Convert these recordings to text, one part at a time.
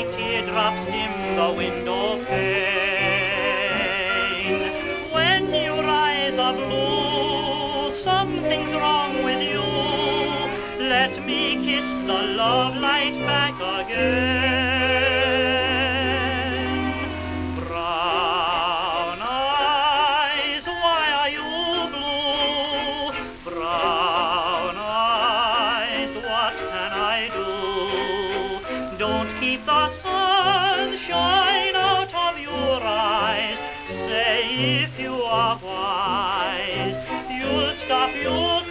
like teardrops dim the window pane. When you rise a blue, something's wrong with you. Let me kiss the love light back again. Brown eyes, why are you blue? Brown eyes, what can I do? Don't keep the sunshine out of your eyes. Say if you are wise, you'll stop your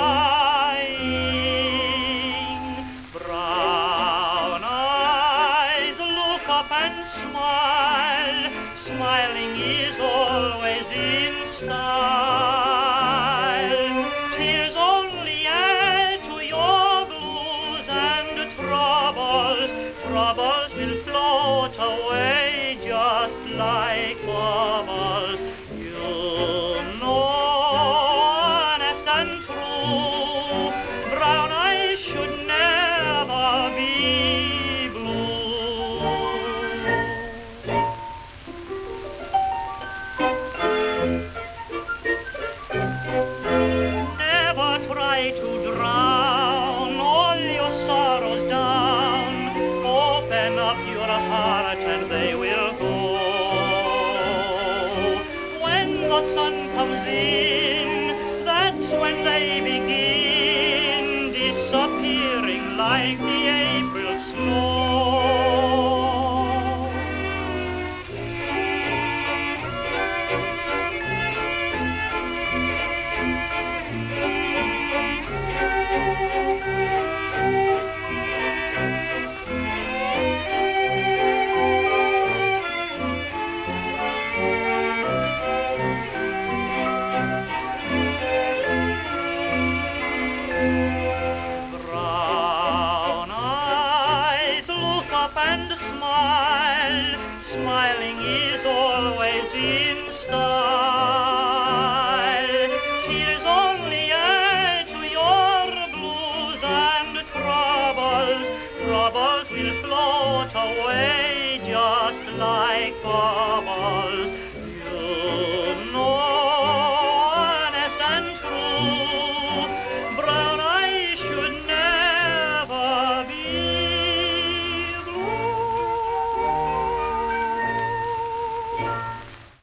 crying. Brown eyes, look up and smile. Smiling is always in style. Tears only add to your blues and troubles. Troubles will float away just like bubbles. You know, honest and true, brown eyes should never be blue. Never try to drown all your sorrows down. Open up your heart and they will go. When the sun comes in, that's when they begin disappearing like the April snow. And smile, smiling is always in style. Tears only add to your blues and troubles. Troubles will float away just like bubbles.